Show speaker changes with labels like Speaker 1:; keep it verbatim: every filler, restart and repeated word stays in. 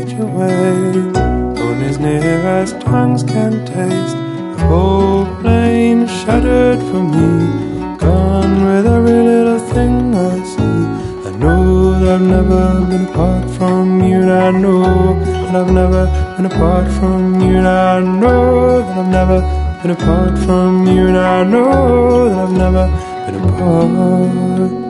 Speaker 1: fade your way. Only as near as tongues can taste, the whole plane shattered for me, gone with every little thing I see. I know that I've never been apart from you, and I know that I've never been apart from you, and I know that I've never been apart from you, and I know that I've never been apart.